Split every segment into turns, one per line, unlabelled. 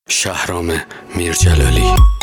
شهرام میرجلالی.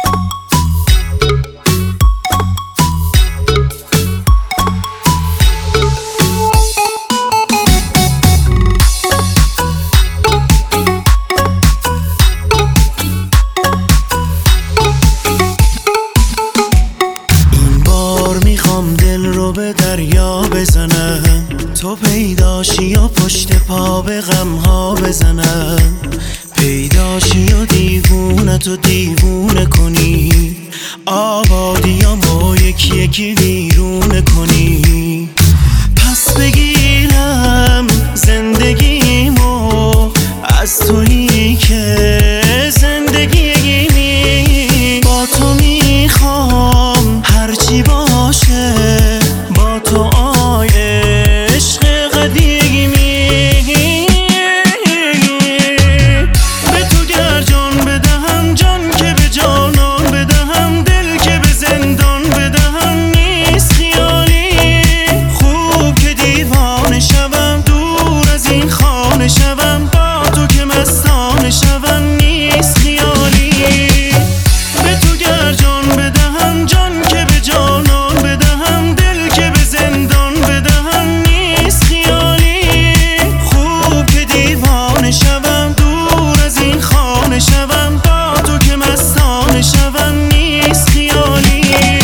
این بار میخوام دل رو به دریا بزنم، تو پیداشی و پشت پا به غمها بزنم، پیداشی و دیوونتو دیوونه کنی، آبادیامو یکی یکی ویرونه کنی، پس بگیرم زندگیمو از تویی که زندگیمی، با تو میخوام هرچی باشه، با تو آی عشق قدیمی، به تو گر جان بدهم جان که به جانان بدهم، دل که به زندان بدهم نیست خیالی، خوب که دیوانه شوم دور از این خانه شوم، با تو که مستانه شوم نیست خیالی، به تو گر جان بدهم جان که به جانان بدهم، دل که به زندان بدهم نیست خیالی، خوب که دیوانه شوم دور از این خانه شوم، با تو که مستانه شوم نیست خیالی.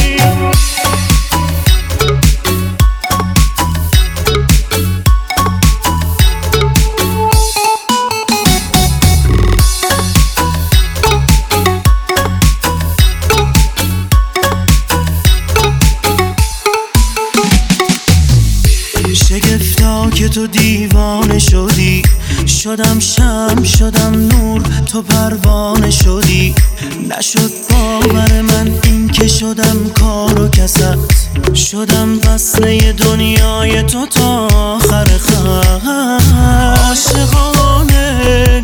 شگفتا که تو دیوانه شدی، شدم شمع شدم نور تو پروانه شدی، نشد باور من این که شدم کار و کست، شدم وصله دنیای تو تا آخر خط، عاشقانه